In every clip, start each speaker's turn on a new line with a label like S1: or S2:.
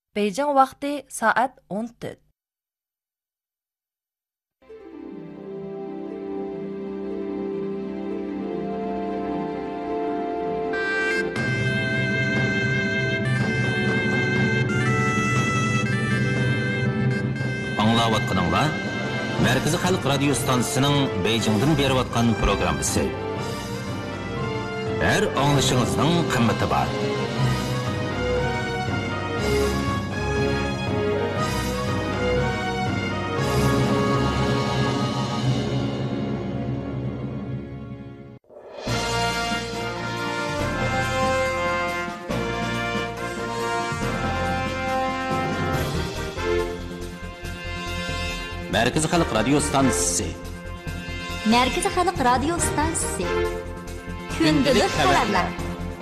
S1: Beijing vaqti soat 14.
S2: Аңлаватқаныңла, Мәркізі Халық радио станциясының Бейжіңден беріп атқан программасы. Әр аңлышыңыздың қымметі бар. Mərkəzi Xalq Radio Stansiyası.
S3: Mərkəzi Xalq Radio Stansiyası. Gündəlik xəbərlər.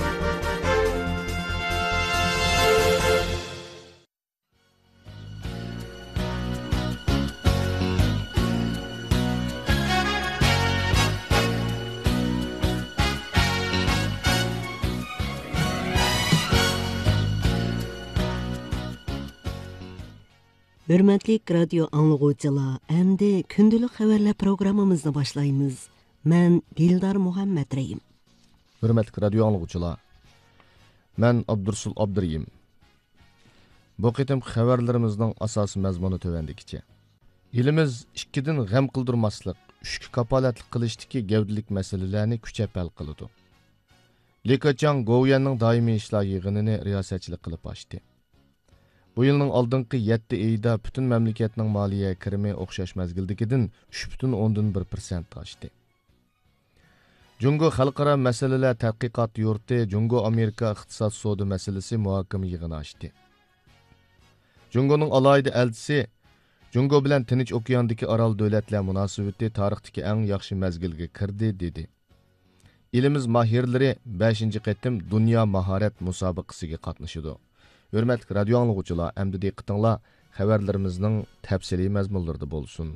S4: Hürmetli radio anlıqıcılar, əmdi gündəlik xəbərlər proqramımızı başlayımız. Mən Dildar Muhammed Reyim.
S5: Hürmetli radio anlıqıcılar, mən Abdursul Abduriyim. Bu qitim xəbərlərimizin asası məzmunu tövəndikiçə. Elimiz 2-dən ғəm qıldırmaslıq, 3-kə kapalətlik qilişdiki gövdəlik məsələlərini küçəp həl qılıdı. Likaçan Goviyanның daimi işlər yığınını riyasətçilik qılıb açdı. Bu yılның aldınqı 7 ayda bütün məmləkətinin maliyyə kirimi oxşaş məzgildikidin 3,1% aşdı. Jungo Xalqara Məsələlər Tədqiqat Yurti Jungo Amerika İqtisad Sodu məsələsi muhakimə yığını açdı. Jungo'nun alayda elçisi Jungo bilan Tinch okeandagi aral dövlətlər münasibəti tarixdagi ən yaxşı məzgilga kirdi dedi. Elimiz mahirləri 5-ci qətim Dünya Maharet müsabiqəsiga qatnaşıdı. Hürmetli radyo anlıqıcılar, əmdi diqqətinizlər xəbərlərimizin təfsili məzmunlarında bolsun.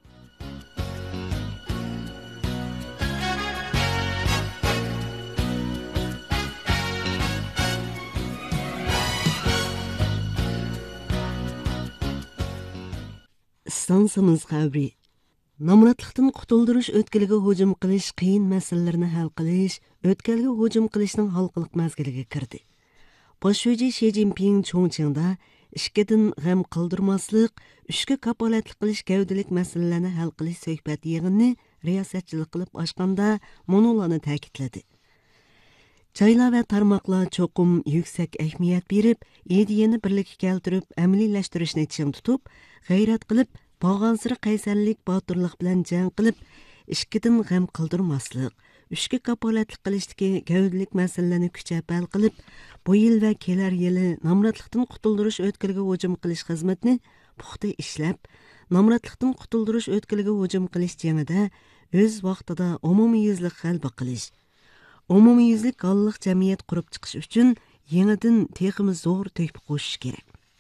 S4: Stansiyamız xəbri. Namratlıqdan qutuldırış ötkəliga hücum qilish, qiyin məsələlərini həll qilish, ötkəliga hücum qilishning halqılıq məzgiliga kirdi. Başvüci Xi Jinping Chongqingda 2-dən ғəm qıldırmaslık, 3-kə kapolatlik qilish gövdəlik məsələlərini həll qilish söhbət yığını riyasətçilik qılıb açqanda monolarını təkidlədi. Çaylar və tarmaqlar çoxum yüksək əhmiyyət berib, ideyəni birlikə keltirib, əməliyləşdirishni çiң tutub, g'ayrat qilib, bağansırı qaysarlik, batırlıq bilan jang qilib, 2-dən ғəm qıldırmaslık, 3-kə kapolatlik qilishdagi gövdəlik məsələlərini küçəp həll qilib, bu yil və kelər yili namratlıqdan qutuldırış ötkəliga hücum qilish xizmətini puxta ishlab, namratlıqdan qutuldırış ötkəliga hücum qilish jangida öz vaqtida umumiyuzlik g'alaba qilish, umumiyuzlik g'alliq jamiyat qurib chiqish uchun yenidan texmi zo'r töhfa qo'shish kerak.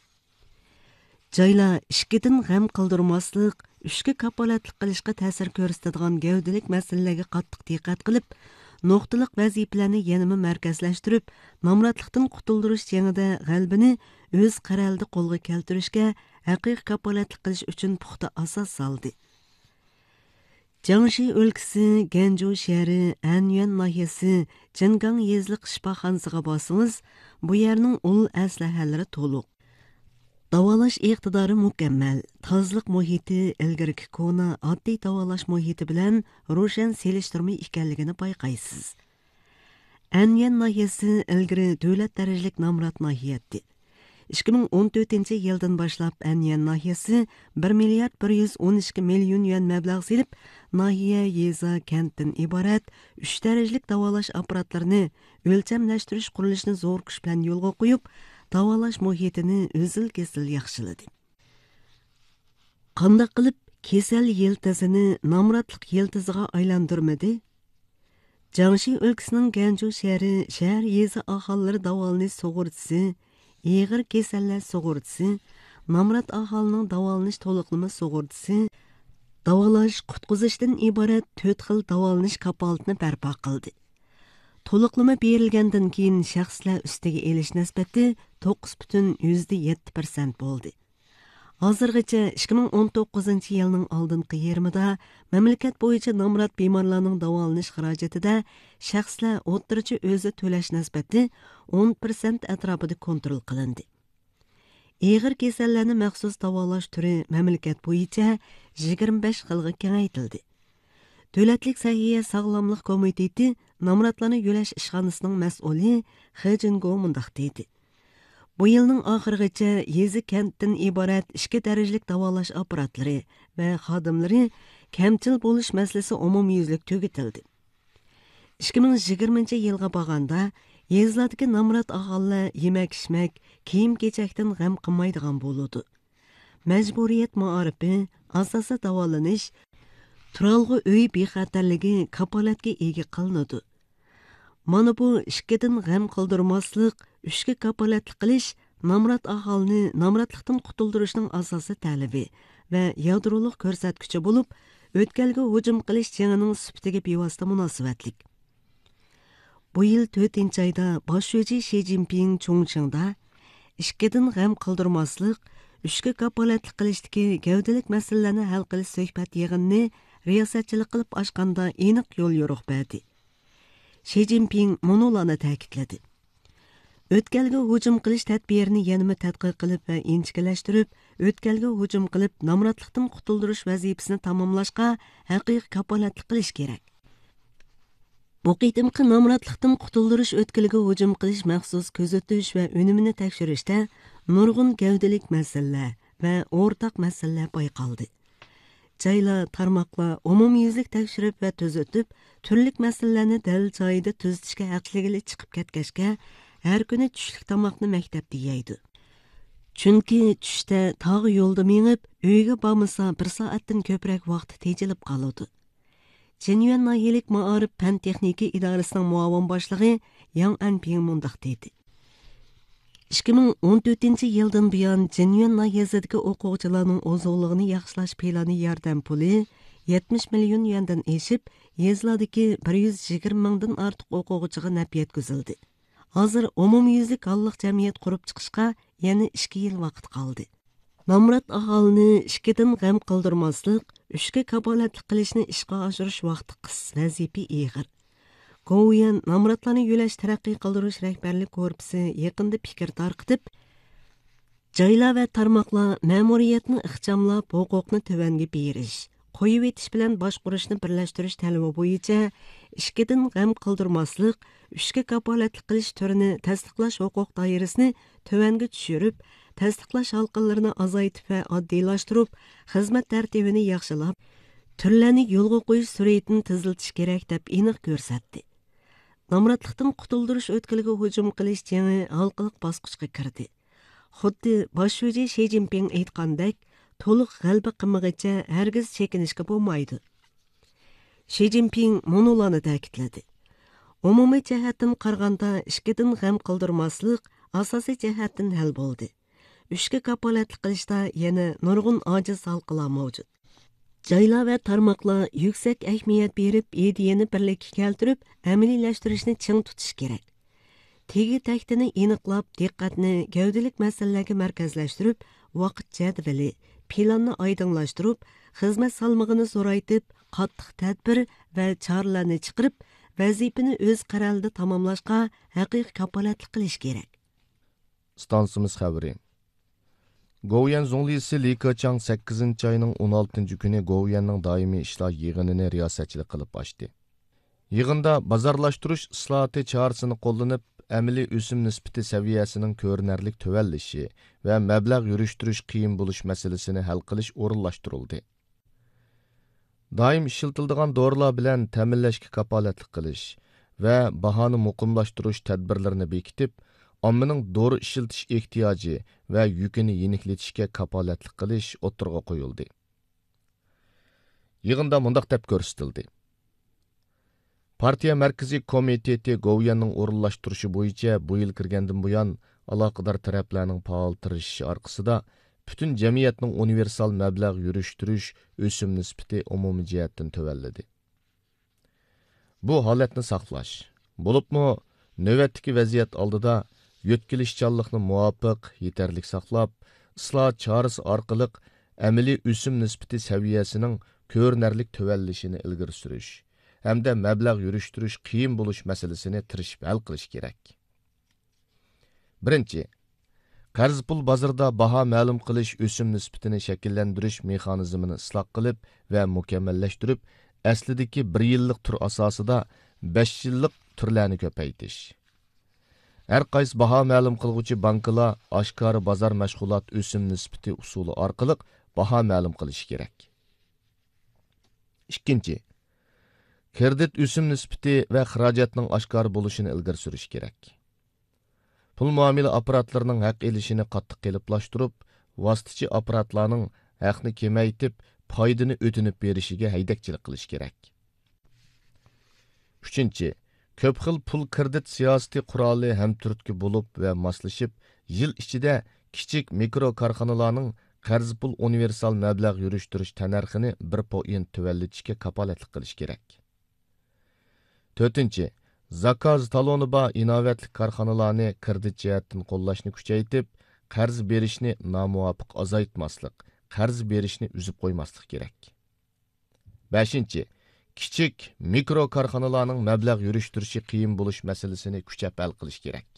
S4: Joylar 2-dən ғəm qıldırmaslık, 3-kə kapolatlik qilishqa ta'sir ko'rsatadigan gavdalik masalalarga qattiq diqqat qilib, nuqtaliq vazifalarni yanama markazlashtirib, namratlikdan qutuldirish jangida g'albini o'z qaralida qo'lga keltirishga haqiqiy kapolatlik qilish uchun puxta asos soldi. Jiangxi o'lkasi, Ganju shahri, Anyuan nahiyasi, Jingang yezliq shifoxonasiga borsangiz, bu yerning ul aslahalari to'liq. Davalash iqtidori mukammal, tozliq muhiti ilgirki kona oddiy davalash muhiti bilan ro'shan selishtirma ekanligini payqaysiz. Anyuan nahiyasi ilgari davlat darajalik namrat nahiyatdi. 2014-yildan boshlab Anyuan nahiyasi 1 milliard 112 million yuan mablag' selib, nahiya, yeza, kentdan iborat 3 darajalik davalash apparatlarini o'lchamlashtirish qurilishini zo'r kuch bilan yo'lga qo'yib, davalash muhitini o'zil-kesil yaxshiladi. Qanday qilib kesal yiltizini namratlik yiltiziga aylantirmadi? Jiangxi o'lkasining Ganju shahri, shahar yezi aholilari davolanish sug'urtasi, Eğir keseller sug'urtasi, namrat aholining davolanish to'liqlama sug'urtasi, davolash, qutqizishdan iborat 4 xil davolanish kapolatini barpo qildi. To'liqlama berilgandan keyin shaxslar ustiga elish nisbati 9,7% bo'ldi. Hozirgacha 2019 yilning oldingi yarmida mamlakat bo'yicha nomrod bemorlarning davolanish xarajatida shaxslar o'rtacha o'zi to'lash nisbati 10% atrofida kontrol qilindi. Ig'ir kasallarni maxsus davolash turi mamlakat bo'yicha 25 xilga kengaytirildi. Davlatlik Sahiya Sog'lomlik komiteti nomrodlarni yo'lash ishxonasining mas'uli Xejingo mundaq dedi. Bu yilning oxirigacha yezi kentdan iborat 2 darajalik davolash apparatlari va xodimlari kamchil bo'lish masalasi umumyuzlik tugatildi. 2020 yilga borganda yezlardagi nomrod aholilar yemak-ichmak, kiyim-kechakdan g'am qilmaydigan bo'ladi. Majburiyat muorifi, asosi davolanish, turalg'i uy bexatarligi kapolatga ega qilinadi. Mana bu 2dan g'am qildirmaslik, 3ga kapolatlik qilish nomrod aholini nomrodlikdan qutuldirishning asosiy talabi va yadroliq ko'rsatkichi bo'lib, o'tkalga hujum qilish jangining sifatiga bevosita munosabatlik. Bu yil 4-oyda bosh vazir Xi Jinping Chongqingda 2dan g'am qildirmaslik, 3ga kapolatlik qilishdagi gavdalik masalalarni hal qilish suhbat yig'inini riyosatchilik qilib ochganda aniq yo'l yo'riq berdi. Xi Jinping monolarni ta'kidladi. O'tkalga hujum qilish tadbirini yanada tadqiq qilib va inchikilashtirib, o'tkalga hujum qilib nomrodlikdan qutuldirish vazifasini tamomlashga haqiqiy kapolatlik qilish kerak. Bu qitimqi nomrodlikdan qutuldirish o'tkalga hujum qilish maxsus kuzatish va unumini tekshirishda nurg'un gavdalik masalalar va o'rtaq masalalar bayqaldi. Joylar, tarmoqlar umumyuzlik tekshirib va tuzatib, turli masalalarni dalil joyida tuzatishga haqligili chiqib ketgachga har kuni tushlik tomoqni maktabda yeydi. Chunki tushda tog' yo'lda mengib, uyga bormasa 1 soatdan ko'proq vaqt tejilib qoladi. Jinyuan nahiyalik ma'arif fan texnika idorasining muavin boshlig'i Yang Anping mundaq dedi. 2014 yildan buyon Jinyuan nahiyasida o'quvchilarning o'zligini yaxshilash plani yordam puli 70 million yuandan eshib, yezlardagi 120 mingdan ortiq o'quvchiga naf yetkazildi. Hozir umumyuzlik halliq jamiyat qurib chiqishga yana 2 yil vaqt qoldi. Nomrod aholini 2dan g'am qildirmaslik, 3ga kapolatlik qilishni ishga oshirish vaqti qis, vazifa ig'ir. Go'yan nomrodlarni yo'lash taraqqiy qildirish rahbarlik korpusi yaqinda fikr tarqitib, joylar va tarmoqlar ma'muriyatni ixchamlab huquqni tuvanga berish, qo'yib etish bilan boshqurishni birlashtirish talabi bo'yicha 2dan g'am qildirmaslik, 3ga kapolatlik qilish turini tasdiqlash huquq doirasini tuvanga tushirib, tasdiqlash halqalarini azaytib va oddiylashtirib, xizmat tartibini yaxshilab, turlarni yo'lga qo'yish sur'atini tezlatish kerak deb aniq ko'rsatdi. Nomrodlikdan qutuldirish o'tkalga hujum qilish jangi halqalik bosqichga kirdi. Xuddi bosh vazir Xi Jinping aytgandek, to'liq g'alaba qilmag'icha hargiz chekinishga bo'lmaydi. Xi Jinping monolarni ta'kidladi. Umumiy jihatdan qaraganda 2dan g'am qildirmaslik asosiy jihatdan hal bo'ldi. 3ga kapolatlik qilishda yana nurg'un ojiz halqalar mavjud. Joylar va tarmoqlar yuksak ahamiyat berib, ideyani birlikka keltirib, amaliylashtirishni ching tutish kerak. Tegi taktini aniqlab, diqqatni gavdalik masalalarga markazlashtirib, vaqt jadvali, planni oydinlashtirib, xizmat salmog'ini zo'raytib, qattiq tadbir va choralarni chiqarib, vazifani o'z qarorida tamomlashga haqiqiy kapolatlik qilish kerak.
S5: Stansimiz xabari. Go'yan zonglisi Li Keqiang 8-oyning 16 kuni Go'yanning doimiy ishlar yig'inini riyosatchilik qilib ochdi. Yig'inda bozorlashtirish islohoti chorasini qo'llanib, amaliy o'sim nisbati saviyasining ko'rinarli tuvallishi va mablag' yurishtirish qiyin bo'lish masalasini hal qilish o'rinlashtirildi. Doim ishlatiladigan dorilar bilan ta'minlashga kapolatlik qilish va bahoni muqimlashtirish tadbirlarini bekitib, ommaning dori ishiltish ehtiyoji va yukini yeniklatishga kapolatlik qilish o'tirg'a qo'yildi. Yig'inda mundaq deb ko'rsatildi. Partiya Markaziy komiteti Go'yanning o'rinlashtirishi bo'yicha bu yil kirgandan buyon aloqador taraflarning faol tirishishi orqasida butun jamiyatning universal mablag' yurishtirish o'sim nisbati umumiy jihatdan tuvalladi. Bu holatni saqlash Bo'libmi, navbatdagi vaziyat oldida yo'tkilishchanlikni muvofiq, yetarlik saqlab, islohot chorasi orqali amaliy o'sim nisbati saviyasining ko'rinarlik tuvallishini ilgari surish hamda mablag' yurishtirish qiyin bo'lish masalasini tirishib hal qilish kerak. Birinchi, qarz pul bozorida baho ma'lum qilish o'sim nisbatini shakllantirish mexanizmini isloh qilib va mukammallashtirib, aslidagi 1 yillik tur asosida 5 yillik turlarni ko'paytirish. Har qaysi baho ma'lum qilguvchi bankalar oshkora bozor mashg'ulot o'sim nisbati usuli orqali baho ma'lum qilish kerak. Ikkinchi, kredit o'sim nisbati va xarajatning oshkora bo'lishini ilgari surish kerak. Pul muomala apparatlarının haq elishini qattiq qeliplashtirib, vositachi apparatlarning haqni kemaytib, foydani o'tinib berishiga haydakchilik qilish kerak. Uchinchi, ko'p xil pul kredit siyosati quroli ham turtki bo'lib va moslashib, yil ichida kichik mikro korxonalarning qarz pul universal mablag' yurishtirish tanarxini 1% tuvallitishga kapolatlik qilish kerak. To'rtinchi, zakaz taloni ba inovatli korxonalarni kredit jihatdan qo'llashni kuchaytirib, qarz berishni nomuvofiq azaytmaslik, qarz berishni uzib qo'ymaslik kerak. 5. Kichik mikro korxonalarning mablag' yurishtirishi qiyin bo'lish masalasini kuchab hal qilish kerak.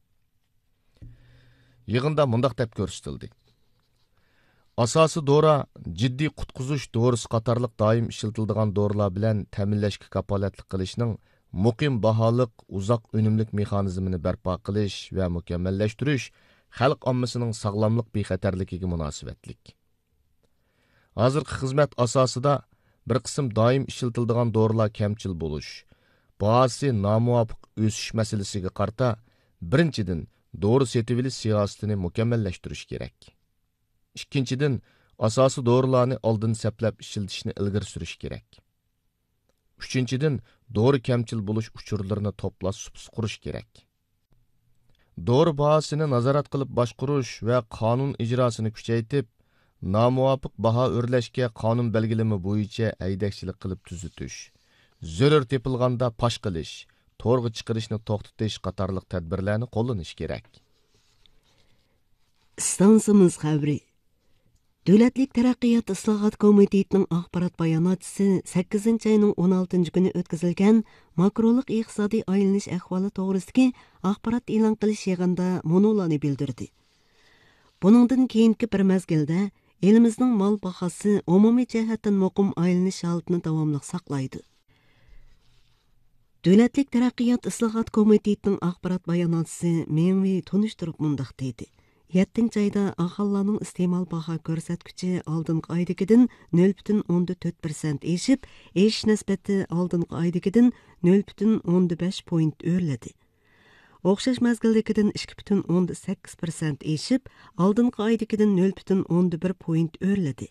S5: Yig'inda mundaq deb ko'rsatildi. Asosiy dora jiddiy qutqizish dorisi qatorliq doim ishlatiladigan dorilar bilan ta'minlashga kapolatlik qilishning muqim baholiq, uzoq unumlik mexanizmini barpo qilish va mukammallashtirish xalq ommasining sog'lomlik bexatarligiga munosabatlik. Hozirgi xizmat asosida bir qism doim ishlatiladigan dorilar kamchil bo'lish, bahosi nomuvofiq o'sish masalasiga qarta birinchidan dori setib olish siyosatini mukammallashtirish kerak. Ikkinchidan asosiy dorilarni oldin saplab ishlatishni ilgari surish kerak. Uchinchidan dori kamchil bo'lish uchurlarini to'plash qurish kerak. Dori bahosini nazorat qilib boshqarish va qonun ijrosini kuchaytirib, nomuvofiq baho o'rlashga qonun belgilama bo'yicha haydakchilik qilib tuzitish, zarur tepilganda pash qilish, to'g'ri chiqarishni to'xtatish qatorliq tadbirlarni qo'llanish kerak.
S4: Stansimiz xabri. Davlatlik taraqqiyot islohot komitetining axborot bayonotchisi 8-ayning 16 kuni o'tkazilgan makrolik iqtisodiy aylanish ahvoli to'g'risidagi axborot e'lon qilish yig'inida monolarni bildirdi. Buningdan keyingi bir mezgilda elimizning mol bahosi umumiy jihatdan muqim aylanish holatini davomli saqlaydi. Davlatlik taraqqiyot islohot komitetining axborot bayonotchisi meni tunishtirib mundaq dedi. 7-ayda aholining iste'mol baho ko'rsatkichi oldingi oydagidan 0.4% eshib, eshish nisbati oldingi oydagidan 0.5 point o'rladi. O'xshash mazgildagidan 2.8% eshib, oldingi oydagidan 0.1 point o'rladi.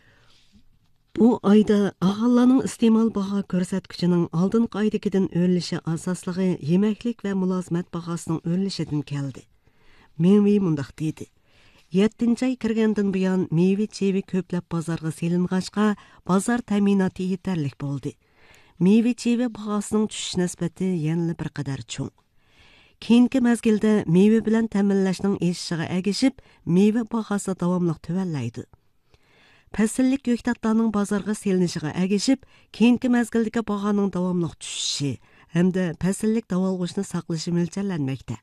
S4: Bu oyda aholining iste'mol baho ko'rsatkichining oldingi oydagidan o'rlishi asosligi yemaklik va mulozimat bahosining o'rlishidan keldi. Meyve mundaq dedi. 7-ay kirgandan buyon meyve-chevi ko'plab bozorga selinғашqa bozor ta'minoti yetarlik bo'ldi. Meyve-chevi bahosining tushish nisbati yana bir qadar cho'ng. Keyingi mezgilda meyve bilan ta'minlashning eshishiga ergishib, meyve bahosi davomli tuvallaydi. Fasllik ko'ktatlarning bozorga selinishiga ergishib, keyingi mezgildagi bahoning davomli tushishi hamda fasllik davolg'ishni saqlashi mo'ljallanmoqda.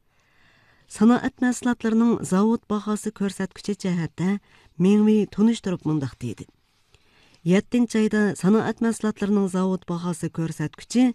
S4: Sanoat mahsulotlarining zavod bahosi ko'rsatkichi jihatda meni tunishtirib mundaq dedi. 7-ayda sanoat mahsulotlarining zavod bahosi ko'rsatkichi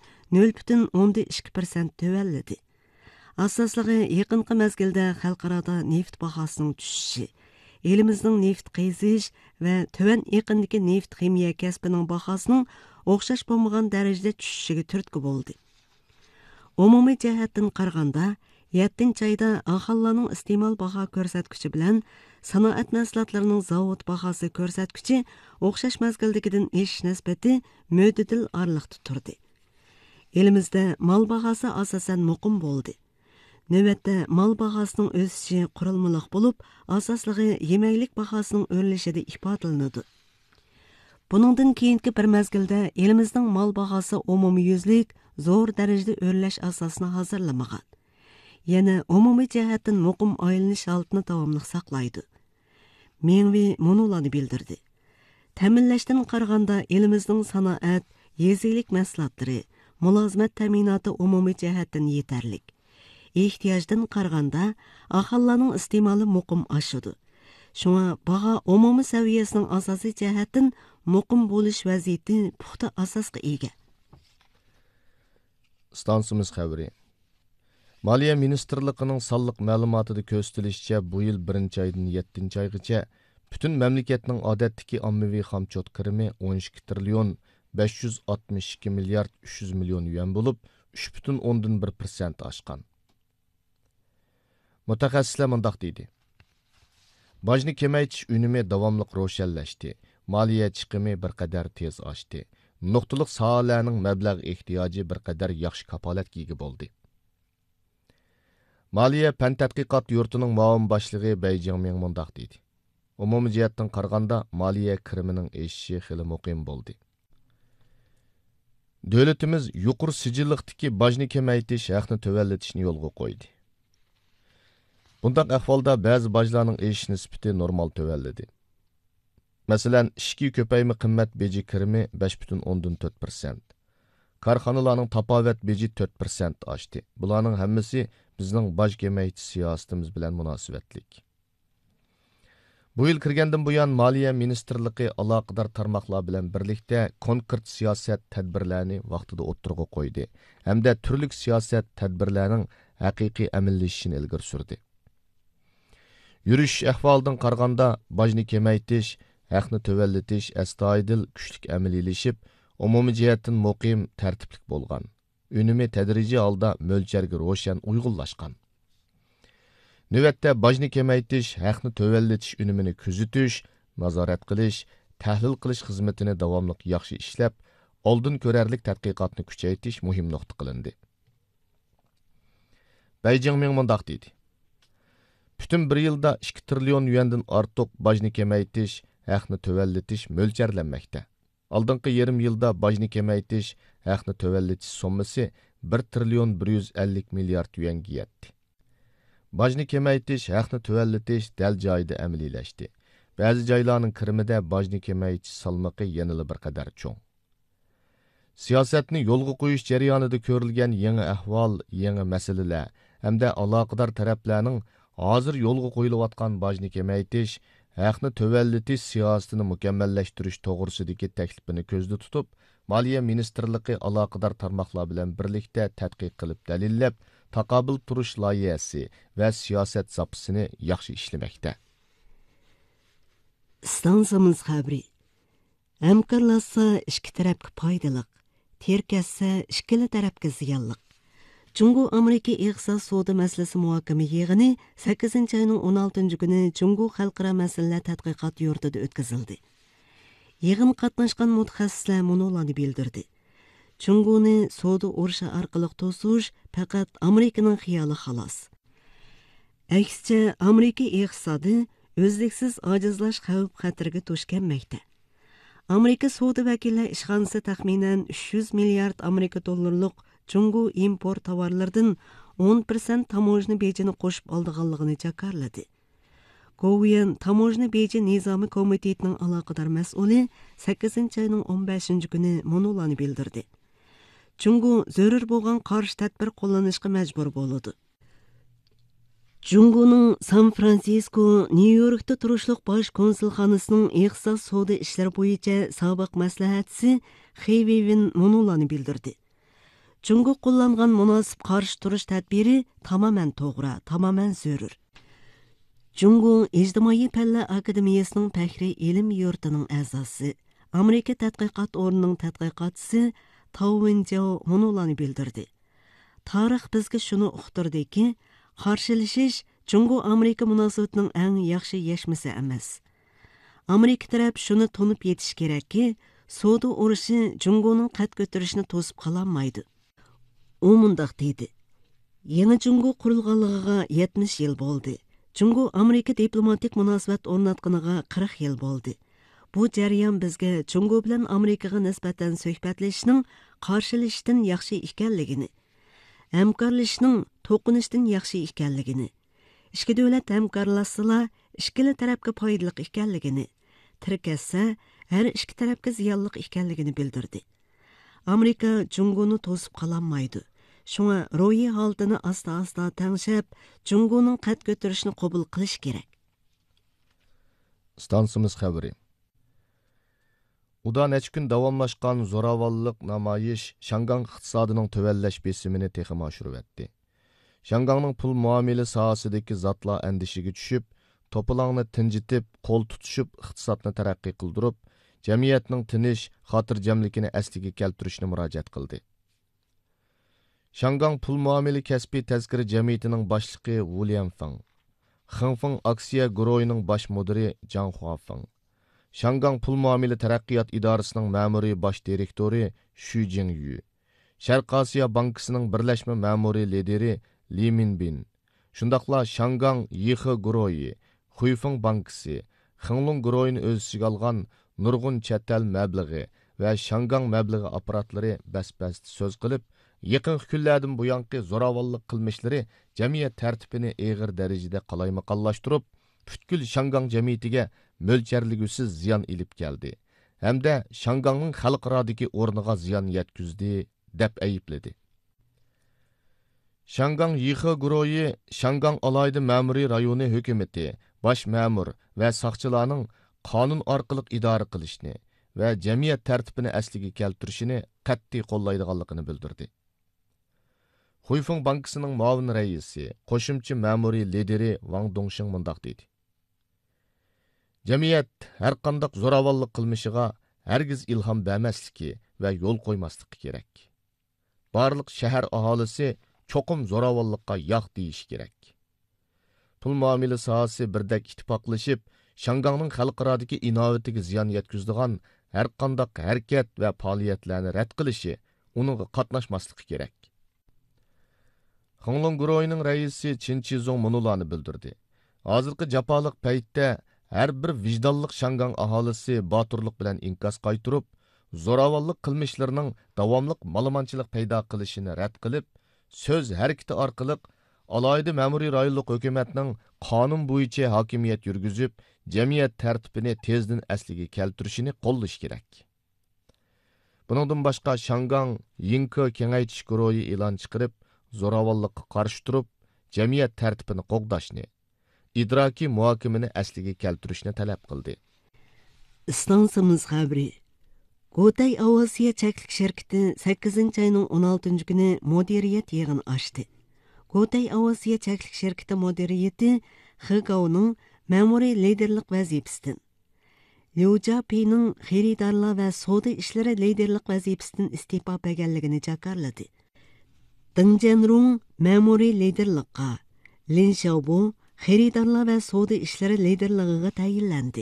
S4: 0.2% tuvalladi. Asosligi yaqinqi mezgilda xalqarada neft bahosining tushishi, elimizning neft qazish va tuvan yaqindagi neft ximiya kasbining bahosining o'xshash bo'lmagan darajada tushishiga turtki bo'ldi. Umumiy jihatdan qaraganda 7-ayda aholining iste'mol baho ko'rsatkichi bilan sanoat mahsulotlarining zavod bahosi ko'rsatkichi o'xshash mazgildagidan eshish nisbati mo'tadil oraliqda turdi. Elimizda mol bahosi asosan muqim bo'ldi. Navbatda mol bahosining o'sishi qurilmaliq bo'lib, asosligi yemaklik bahosining o'rlishida ifodalanadi. Buningdan keyingi bir mezgilda elimizning mol bahosi umumiyuzlik zo'r darajada o'rlash asosini hozirlamagan. Yana umumiy jihatdan muqim aylanish holatini davomli saqlaydi. Mengvi monolarni bildirdi. Ta'minlashdan qaraganda elimizning sanoat, yezilik mahsulotlari, mulozimat ta'minoti umumiy jihatdan yetarlik. Ehtiyojdan qaraganda aholining iste'moli muqim oshadi. Shunga baho umumiy saviyasining asosiy jihatdan muqim bo'lish vaziyati puxta asosga ega.
S5: Stansimiz xabari. Maliya Ministerligining sonliq ma'lumotida ko'rsatilishicha, bu yil 1-oydan 7-oygacha butun mamlakatning odatdagi ommaviy xomchot kirimi 12 trillion 562 milliard 300 million yuan bo'lib, 3,1% oshgan. Mutaxassislar mundaq deydi. Bajni kamaytirish unumi davomli ro'shanlashdi. Maliya chiqimi bir qadar tez oshdi. Nuqtaliq sohalarning mablag' ehtiyoji bir qadar yaxshi kapolatga ega bo'ldi. Maliya fan tadqiqot yurtining muavin boshlig'i Bey Jingming mundaq deydi. Umumiy jihatdan qaraganda maliya kirimining eshishi xili muqim bo'ldi. Davlatimiz yuqori sijilliqdagi bajni kamaytirish haqni tövallitishni yo'lga qo'ydi. Bundaq ahvolda ba'zi bajlarning eshish nisbati normal tövallidi. Masalan, ishki ko'payma qimmat beji kirimi 5,4%. Korxonalarning tapovat beji 4% oshdi. Bularning hammasi bizning baj kamaytirish siyosatimiz bilan munosabatlik. Bu yil kirgandan buyon Maliya Ministerligi aloqador tarmoqlar bilan birlikda konkret siyosat tadbirlarini vaqtida o'ttirg'a qo'ydi hamda turli siyosat tadbirlarining haqiqiy amallashishini ilgari surdi. Yurish ahvolidan qaraganda bajni kamaytirish, haqni tövallitish astoydil kuchlik amaliylashib, umumiy jihatdan muqim tartiblik bo'lgan. Unumi tadrijiy holda mo'ljarga ro'shan uyg'unlashgan. Növətdə bajni kamaytirish, haqni tövallitish unumini kuzatish, nazorat qilish, tahlil qilish xizmatini davomli yaxshi ishlab, oldin ko'rarlik tadqiqotni kuchaytirish muhim nuqta qilindi. Bey Jingming mundaq deydi. Bütün bir yılda 2 trillion yuandan ortiq bajni kamaytirish, haqni tövallitish mo'ljarlanmoqda. Oldingi yarım yilda bajni kamaytirish, haqni tövallitish summasi 1 trillion 150 milliard yuanga yetdi. Bajni kamaytirish, haqni tövallitish dal joyida amaliylashdi. Ba'zi joylarning kirimida bajni kamaytirish salmoqi yanada bir qadar cho'ng. Siyosatni yo'lga qo'yish jarayonida ko'rilgan yangi ahvol, yangi masalalar hamda aloqador taraflarning hozir yo'lga qo'yilayotgan bajni kamaytirish, haqni tövallitish siyosatini mukammallashtirish to'g'risidagi taklifini ko'zda tutib, Maliya Ministerligi aloqador tarmoqlar bilan birlikda tadqiq qilib dalillab, taqobil turish loyihasi va siyosat zapsini yaxshi ishlamoqda.
S4: Stansimiz xabari. Hamkorlashsa ikki tarafga foydali, terkassa ikkala tarafga ziyonli. Jungo Amerika iqtisod savdo masalasi muhokama yig'ini 8-oyning 16-kuni Jungo xalqaro masalalar tadqiqot yurtida o'tkazildi. Yig'in qatnashgan mutaxassislar munolarni bildirdi. Jungoni savdo urushi orqali to'sish faqat Amerikaning xiyoli xolos. Aksicha Amerika iqtisodi o'zliksiz ojizlash xavf-xatarga to'sh kelmoqda. Amerika savdo vakillari ishxonasi taxminan 300 milliard Amerika dollarlik Jungo import tovarlardan 10% tamojna bejini qo'shib oldiganligini jakarladi. Govian Tamojna beji nizomi komitetining aloqador mas'uli 8-oyning 15-kuni munolarni bildirdi. Jungo zarur bo'lgan qarshi tadbir qo'llanishga majbur bo'ladi. Jungoning San Fransisko, Nyu-Yorkda turishliq bosh konsulxonasining iqtisod savdo ishlari bo'yicha sobiq maslahatchisi Xeyvin munolarni bildirdi. Jungo qo'llangan munosib qarshi turish tadbiri tamoman to'g'ri, tamoman zarur. Jungo İctimai Fanlar Akademiyasining Fahriy ilm yurtining a'zosi, Amerika tadqiqot o'rnining tadqiqotchisi Tawin Zhao munolarni bildirdi. Tarix bizga shuni uqtirdiki, qarshilashish Jungo Amerika munosabatining eng yaxshi yashmasi emas. Amerika taraf shuni tunib yetish kerakki, savdo urushi Jungoning qad ko'tarishini to'sib qololmaydi. U mundaq dedi. Yangi Jungo qurilganligiga 70 yil bo'ldi. Jungo Amerika diplomatik munosabat o'rnatganiga 40 yil bo'ldi. bu jarayon bizga Jungo bilan Amerikaga nisbatan suhbatlashishning qarshilashishdan yaxshi ekanligini, hamkorlashishning to'qinishdan yaxshi ekanligini, ikki davlat hamkorlashsalar ikkili tarafga foydali ekanligini, tirkatsa har ikki tarafga ziyonli ekanligini bildirdi. Amerika Jungoni to'sib qololmaydi. Shunga ro'yi holatini asta-asta tangshab, Jungoning qad ko'tarishni qabul qilish kerak.
S5: Stansimiz xabari. Uda necha kun davomlashgan zo'ravonlik namoyish Shangang iqtisodining tuvallash besimini texim oshirib etdi. Shangangning pul muomala sohasidagi zotlar andishiga tushib, to'polongni tinjitib, qo'l tutishib, iqtisodni taraqqiy qildirib, jamiyatning tinish, xotirjamligini asliga keltirishni murojaat qildi. Shangang pul muomala kasbiy tazkiri jamiyatining boshlig'i William Feng, Xingfeng aksiya guruhining bosh mudiri Zhang Huafeng, Shangang pul muomala taraqqiyot idorasining ma'muriy bosh direktori Xu Jingyu, Sharq Osiyo bankisining birlashma ma'muriy lideri Li Minbin, shundaqla Shangang Yixi guruhi, Xuyfeng bankisi, Xinglong guruhini o'z ichiga olgan nurg'un chet el mablag'i va Shangang mablag'i aparatlari bas-bas so'z qilib, yaqin kunlardan buyanqi zo'ravonlik qilmishlari jamiyat tartibini og'ir darajada qalaymaqonlashtirib, butkul Shangang jamiyatiga mo'lcharligisiz ziyon ilib keldi hamda Shangangning xalqarodagi o'rniga ziyon yetkazdi deb aybladi. Shangang Yixi guruhi Shangang alayda ma'muriy rayoni hukumati, bosh ma'mur va soqchilarning qonun orqali idora qilishni va jamiyat tartibini asliga keltirishini qat'iy qo'llaydiganligini bildirdi. Xuyfeng bankisining muavin raisi, qo'shimcha ma'muriy lideri Wang Dongxing mundaq dedi. Jamiyat har qanday zo'ravonlik qilmishiga hargiz ilhom bermasligi va yo'l qo'ymasligi kerak. Barliq shahar aholisi cho'qim zo'ravonlikqa yo'q deyish kerak. Pul muomala sohasi birdek ittifoqlashib, Shangangning xalqarodagi innovatiga ziyon yetkazadigan har qanday harakat va faoliyatlarni rad qilishi, uningga qatnashmasligi kerak. Xinglong guruhining raisi Chin Chizong munolarni bildirdi. Hozirgi jafoliq paytda har bir vijdonliq Shangang aholisi boturlik bilan inkos qaytirib, zo'ravonlik qilmishlarining davomli malamanchilik paydo qilishini rad qilib, so'z harakati orqali alayda ma'muriy rayonlik hukumatning qonun bo'yicha hokimiyat yurgizib, jamiyat tartibini tezdan asliga keltirishini qo'llash kerak. Buningdan boshqa Shangang Yinko kengaytish guruhi e'lon chiqarib, zo'ravonlikqa qarshi turib, jamiyat tartibini qo'g'dashni, idrokiy muhokamani asliga keltirishni talab qildi.
S4: Istansimiz xabari. Gotay Avasiya cheklik shirkati 8-ayning 16-kuni mudiriyat yig'ini ochdi. Gotay Avasiya cheklik shirkati mudiriyati Xigauning ma'muriy liderlik vazifasidan, Liu Jiapining xaridorlar va savdo ishlari liderlik vazifasidan iste'fo berganligini jakarladi. Deng Jianrong ma'muriy liderlikqa, Lin Xiaobo xaridorlar va savdo ishlari liderligiga tayinlandi.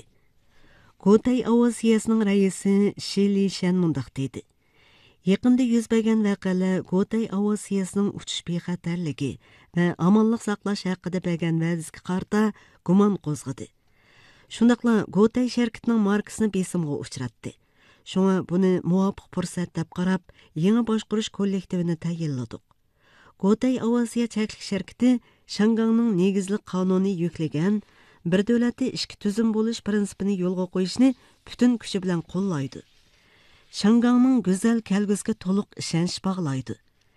S4: Gotay Avasiyasining raisi Shi Lishan mundaq dedi. Yaqinda yuz bergan voqealar Gotay Avasiyasining uchish bexatarligi va amonlik saqlash haqida bergan va'dasiga qarta gumon qo'zg'adi. Shundaqla Gotay shirkatining markasini besimga uchratdi. Shunga buni muvofiq fursat deb qarab, yangi boshqarish kollektivini tayinladik. Gotay Avasiya cheklik shirkati Shangangning negizlik qonuniy yuklagan bir davlatda ikki tuzum bo'lish prinsipini yo'lga qo'yishni butun kuchi bilan qo'llaydi. Shangangning go'zal kelgusiga to'liq ishonch bog'laydi.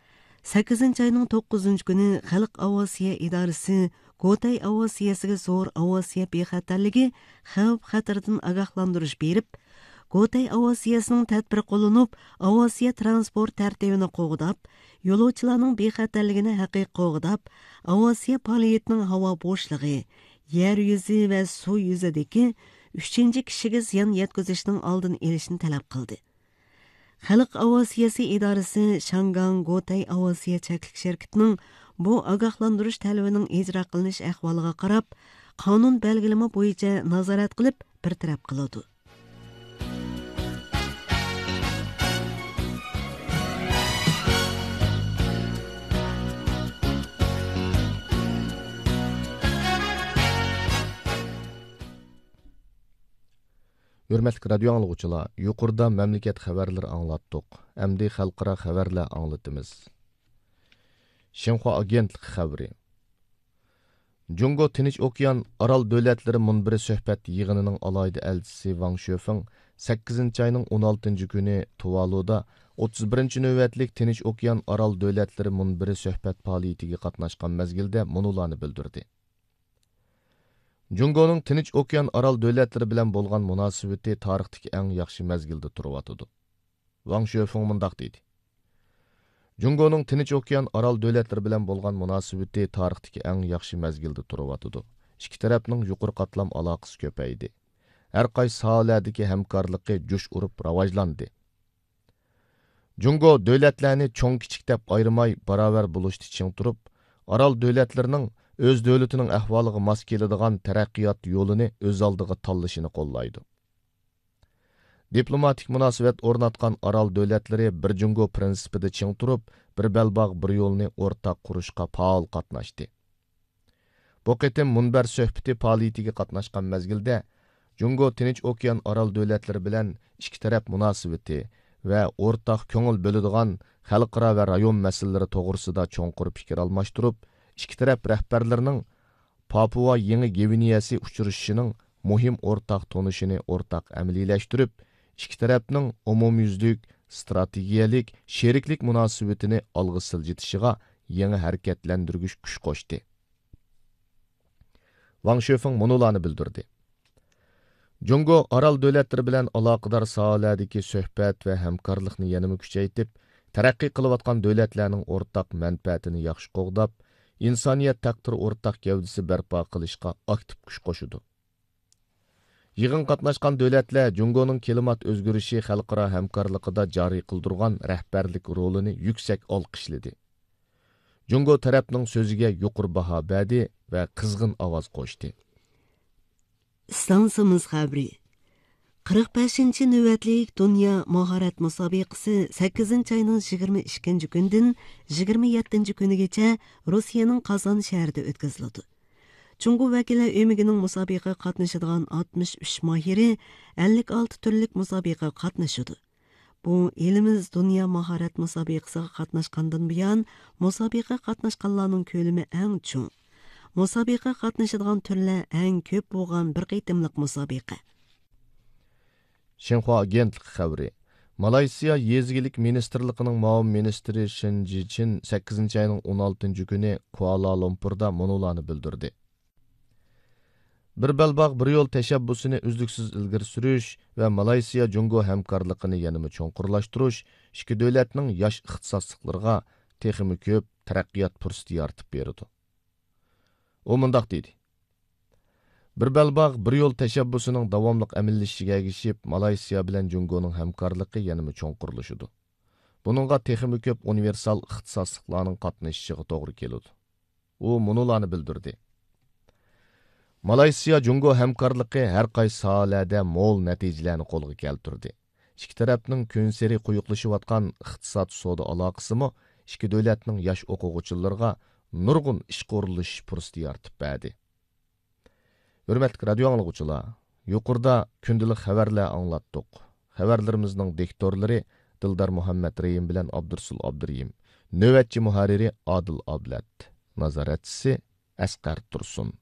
S4: 8-ayning 9-kuni Xalq Avasiya idorasi Gotay Avasiyasiga zo'r Avasiya bexatarligi xavf-xatardan ogohlantirish berib, Gotay Avasiyasining tadbir qo'llanib, Avasiya transport tartibini qo'g'dab, yo'lovchilarning bexatarligini haqiqiy qo'g'dab, Avasiya faoliyatining havo bo'shligi, yer yuzi va suv yuzidagi 3-chi kishiga ziyon yetkazishning oldini olishni talab qildi. Xalq Avasiyasi idorasi Shangang Gotay Avasiya cheklik shirkatining bu ogohlantirish talabining ijro qilinish ahvoliga qarab, qonun belgilama bo'yicha nazorat qilib, bir taraf qiladi.
S5: Hürmetlik radyo anlıqçılar, yuqurda memleket xəbərləri anlattık. Əmdi xalqara xəbərlər anlatımız. Şinhua agentlik xəbəri. Jungo Tinch Okean Aral Dövlətləri Munbiri söhbət yığınının alayda elçisi Wang Shofeng 8 ayının 16 günü Tuvaluda 31 növbətlik Tinch Okean Aral Dövlətləri Munbiri söhbət fəaliyyətiga qatnaşqan məzgildə munularni bildirdi. Jungo'nun Tinch Okean Aral dövlətləri bilan bolğan münasibəti tarixdəki ən yaxşı məzgildə turub. Wang Shofeng mundaq dedi. Jungo'nun Tinch Okean Aral dövlətləri bilan bolğan münasibəti tarixdəki ən yaxşı məzgildə turub. İki tərəfnin yuqur qatlam əlaqəsi köpəydi. Hər qaysı sahələrдəki həmkarlığı cuş urub ravajlandı. Jungo dövlətlərini çoğ-kiçik deb ayırmay bərabər buluşdu çiң turub, Aral dövlətlərinin öz dövlətinin əhvalıga mos keladigan taraqqiyot yo'lini öz aldığı tanlashini qo'llaydi. Diplomatik munosabat o'rnatgan Aral dövlətləri bir jungo prinsipida ching turib, bir belbog' bir yo'lni o'rtaq qurishga faol qatnashdi. Bu qitim munbar suhbati faoliyatiga qatnashgan mezgilda Jungo Tinch Okean Aral dövlətləri bilan ikki taraf munosabati va o'rtaq ko'ngil bo'ladigan xalqaro va rayon masalalari to'g'risida cho'nqur fikr almashtirib, ikki taraf rahbarlarining Papua Yangi Gvineyasi uchrashishining muhim o'rtaq tonishini o'rtaq amaliylashtirib, ikki tarafning umumyuzlik, strategiyalik, sheriklik munosabatini olg'a siljitishiga yangi harakatlantirgich kuch qo'shdi. Wang Shofeng munolarni bildirdi. Jungo Aral dövlətləri bilan aloqador sohalardagi suhbat va hamkorlikni yanada kuchaytirib, taraqqiy qilayotgan dövlətlərning o'rtaq manfaatini yaxshi qo'g'dab, insoniyat taqdiri o'rtaq gavdisi barpo qilishga aktiv kuch qo'shudi. Yig'in qatnashgan dövlətlər Jungoning klimat o'zgarishi xalqaro hamkorligida joriy qildirgan rahbarlik rolini yuksak olqishladi. Jungo tarafning so'ziga yuqori baho berdi va qizg'in ovoz qo'shdi.
S4: Stansimiz xabri. 45-ci növbətlik Dünya Maharat Müsabiqəsi 8 ayının 22 gündən 27 günügacha Rusiyaning Qazan şəhərində ötküzüldü. Jungo vəkillər ömügінің müsabiqəyə qatnaşıdığan 63 mahiri 56 türlük müsabiqəyə qatnaşıdı. Bu, elimiz Dünya Maharat Müsabiqəsiga qatnaşqandan buyon müsabiqəyə qatnaşqanlarning ko'lami eng cho'ng. Müsabiqəyə qatnaşıdığan türlər eng ko'p bo'lgan bir qitimliq müsabiqə.
S5: Xinhua agentlik xəbəri. Malayziya Yezigilik Ministerliğinin muavin ministri Shin Jichin 8 ayının 16 günü Kuala Lumpurda munolarni bildirdi. Bir belbog' bir yo'l tashabbusini uzluksiz ilgari surish va Malayziya Jungo hamkorligini yanada cho'nqurlashtirish ikki davlatning yosh ixtisosliklariga texmi ko'p taraqqiyot fursati yaratib berdi. U mundaq dedi. Bir belbog' bir yo'l tashabbusining davomliq amallashishiga ergishib, Malayziya bilan Jungoning hamkorligi yanada cho'nqurlashadi. Buningga texmi ko'p universal ixtisosliklarning qatnashishiga to'g'ri keladi. U munolarni bildirdi. Malayziya Jungo hamkorligi har qaysi sohalarda mo'l natijalarni qo'lga keltirdi. Ikki tarafning kunseri quyuqlashayotgan iqtisod savdo aloqasimi ikki davlatning yosh o'quvchilarga nurg'un ish qurilish fursati yaratib berdi. Hürmetli radyo anlıqçılar, yuqurda kündülük xəbərlər anlattık. Xəbərlərimizin diktorları Dildar Muhammed Reyim bilan Abdursul Abduriyim, növətçi muharriri Adil Ablat, nazaratçisi Asqar Tursun.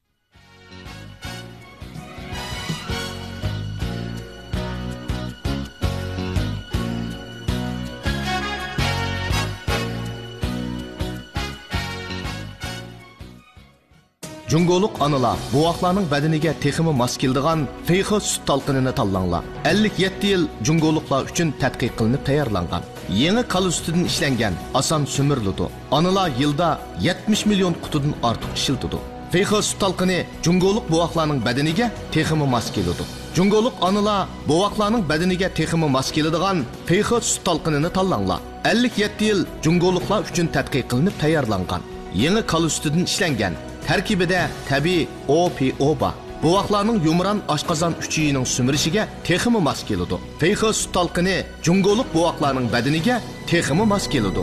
S6: Jungoluk anılar, boğaqlarning badaniga teximi mos keladigan feyxi sut talqinini tanlanglar. 57 yil jungoluklar uchun tadqiq qilinib tayyorlangan. Yangi qala sutidan ishlangan, oson sumiriladi. Anılar yilda 70 million qutidan ortiq ishiltidi. Feyxi sut talqini jungoluk boğaqlarning badaniga teximi mos keladi. Jungoluk anılar boğaqlarning badaniga teximi mos keladigan feyxi sut talqinini tanlanglar. 57 yil jungoluklar uchun tadqiq qilinib tayyorlangan. Yangi qala sutidan ishlangan. Tərkibində təbii OPO-ba. Boğaqlarning yumran oshqozon uchiyining sumirishiga teximi mos keladi. Feyxi sut talqini jungoluk boğaqlarning badaniga teximi mos keladi.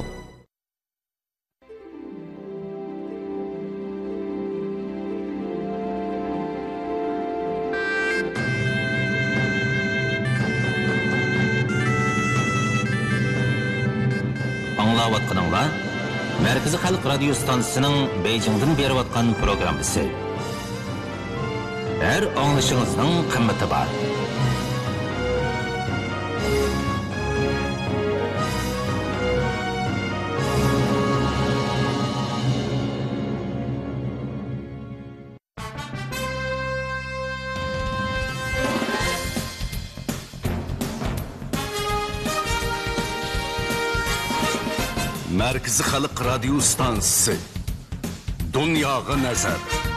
S2: аңлатқаныңlar Merkezi Halk Radyo Stansiyasının Beijing'den beriyotgan programmasi. Her anglışınızın kıymeti var.
S7: Merkezi Halk Radyo Stansiyasi. Dunyoga nazar.